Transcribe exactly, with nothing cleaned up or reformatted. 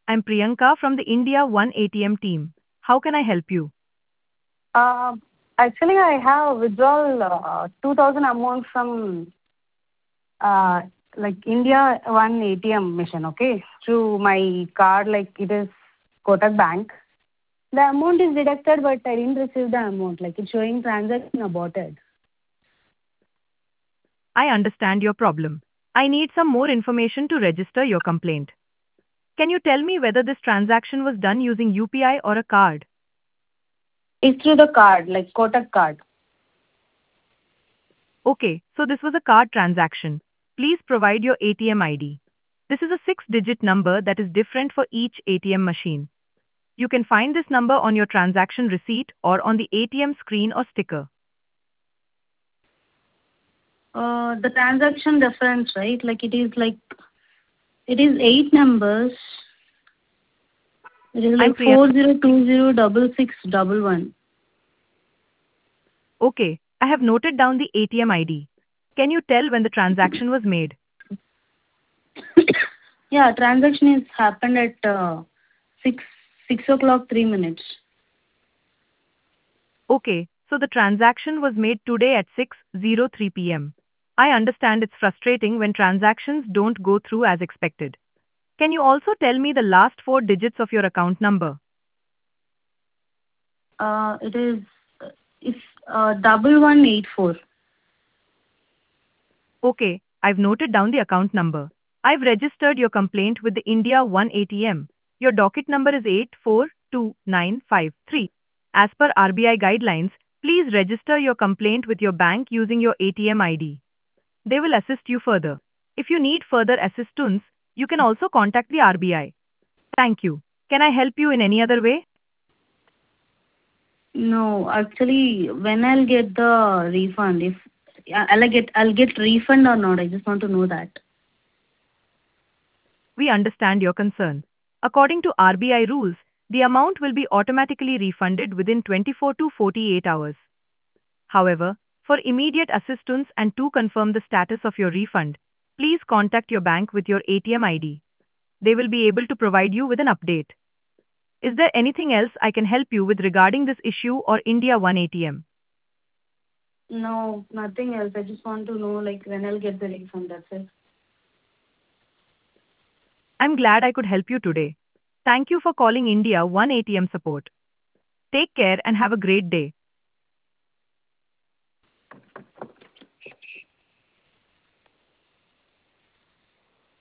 I'm Priyanka from the India One A T M team. How can I help you? Uh, Actually, I have withdrawal uh, two thousand amount from uh, like India One A T M mission, okay, through my card, like it is Kotak Bank. The amount is deducted, but I didn't receive the amount. Like it's showing transaction aborted. I understand your problem. I need some more information to register your complaint. Can you tell me whether this transaction was done using U P I or a card? It's through the card, like Kotak card. Okay, so this was a card transaction. Please provide your A T M I D. This is a six-digit number that is different for each A T M machine. You can find this number on your transaction receipt or on the A T M screen or sticker. Uh, the transaction reference, right? Like it is like it is eight numbers. It is I'm like Priya. four zero two zero double six double one. Okay, I have noted down the A T M I D. Can you tell when the transaction was made? Yeah, transaction is happened at uh, six six o'clock three minutes. Okay, so the transaction was made today at six oh three p m. I understand it's frustrating when transactions don't go through as expected. Can you also tell me the last four digits of your account number? Uh, it is it's uh, double one eight four. Okay, I've noted down the account number. I've registered your complaint with the India One A T M. Your docket number is eight four two nine five three. As per R B I guidelines, please register your complaint with your bank using your A T M I D. They will assist you further. If you need further assistance, you can also contact the R B I. Thank you. Can I help you in any other way? No, actually, when I'll get the refund, if I'll get I'll get refund or not, I just want to know that. We understand your concern. According to R B I rules, the amount will be automatically refunded within twenty-four to forty-eight hours. However, for immediate assistance and to confirm the status of your refund, please contact your bank with your A T M I D. They will be able to provide you with an update. Is there anything else I can help you with regarding this issue or India One A T M? No, nothing else. I just want to know like when I'll get the refund. That's it. I'm glad I could help you today. Thank you for calling India One A T M support. Take care and have a great day.